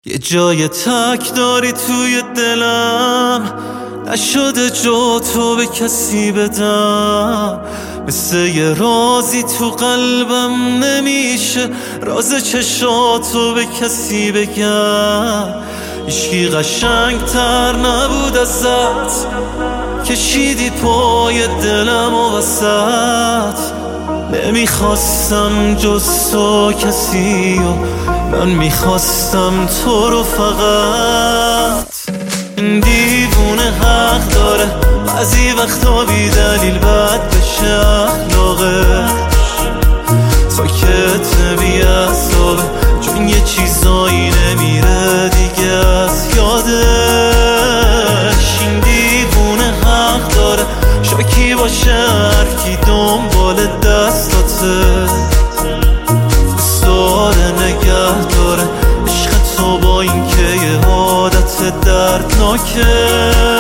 یه جای تک داری توی دلم، نشده جا تو به کسی بدم. مثل یه رازی تو قلبم نمیشه راز چشاتو به کسی بگم. هیچکی قشنگ تر نبود ازت، کشیدی پای دلم و وسط. نمیخواستم جز تو کسی و من میخواستم تو رو فقط. این دیوونه حق داره بعضی وقتا بی دلیل بد بشه اخلاقش. ساکت بی اعصابه چون یه چیزایی نمیره دیگه از یادش. این دیوونه حق داره شاکی باشه هرکی دنبال دستاته. داره نگه داره عشق تو با این که یه عادت دردناکه.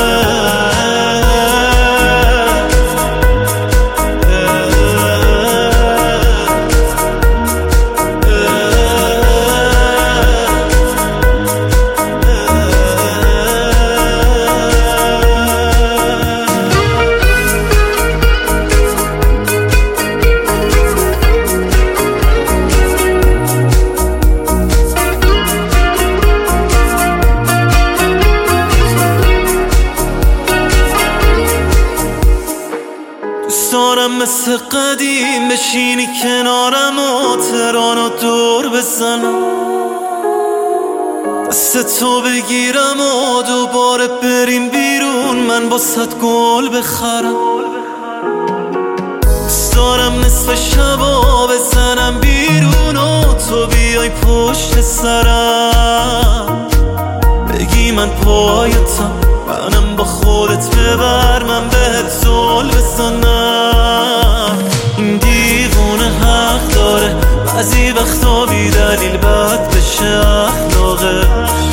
دارم مثل قدیم بشینی کنارم و ترانو دور بزنم، دست تو بگیرم و دوباره بریم بیرون من باست گل بخرم. دارم نصف شبا بزنم بیرون و تو بیای پشت سرم، بگی من پایتم منم با خودت ببر من بهت زل بزنم. این دیوونه حق داره بعضی وقتا بی دلیل بد بشه اخلاقه.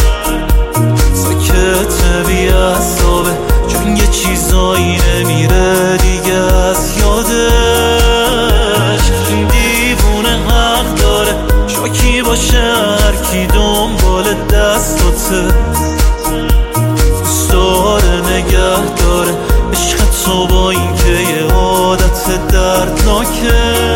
ساکت بی اعصابه چون یه چیزایی نمیره دیگه از یادش. این دیوونه حق داره شاکی باشه هرکی دنبال دستاته. داره نگه داره عشق تو با این که یه عادت دردناکه.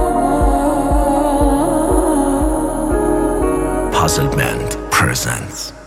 Puzzlement presents